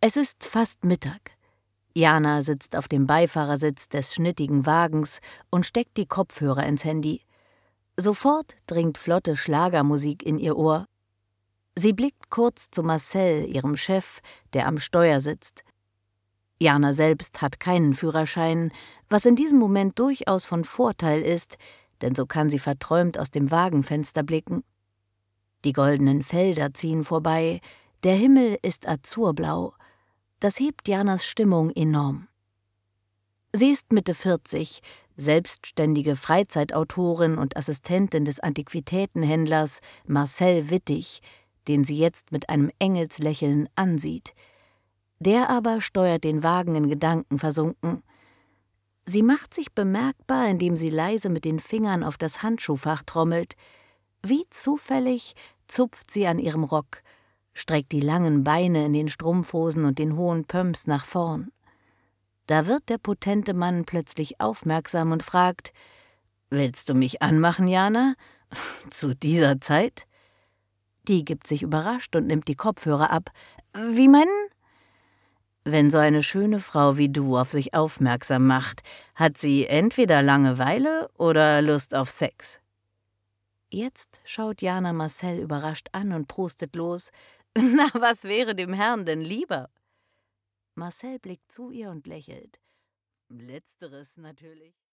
Es ist fast Mittag. Jana sitzt auf dem Beifahrersitz des schnittigen Wagens und steckt die Kopfhörer ins Handy. Sofort dringt flotte Schlagermusik in ihr Ohr. Sie blickt kurz zu Marcel, ihrem Chef, der am Steuer sitzt. Jana selbst hat keinen Führerschein, was in diesem Moment durchaus von Vorteil ist, denn so kann sie verträumt aus dem Wagenfenster blicken. Die goldenen Felder ziehen vorbei, der Himmel ist azurblau. Das hebt Janas Stimmung enorm. Sie ist Mitte 40, selbstständige Freizeitautorin und Assistentin des Antiquitätenhändlers Marcel Wittig, den sie jetzt mit einem Engelslächeln ansieht. Der aber steuert den Wagen in Gedanken versunken. Sie macht sich bemerkbar, indem sie leise mit den Fingern auf das Handschuhfach trommelt. Wie zufällig zupft sie an ihrem Rock, streckt die langen Beine in den Strumpfhosen und den hohen Pumps nach vorn. Da wird der potente Mann plötzlich aufmerksam und fragt: »Willst du mich anmachen, Jana? Zu dieser Zeit?« Die gibt sich überrascht und nimmt die Kopfhörer ab. »Wie meinen?« »Wenn so eine schöne Frau wie du auf sich aufmerksam macht, hat sie entweder Langeweile oder Lust auf Sex.« Jetzt schaut Jana Marcel überrascht an und prustet los. »Na, was wäre dem Herrn denn lieber?« Marcel blickt zu ihr und lächelt. »Letzteres natürlich.«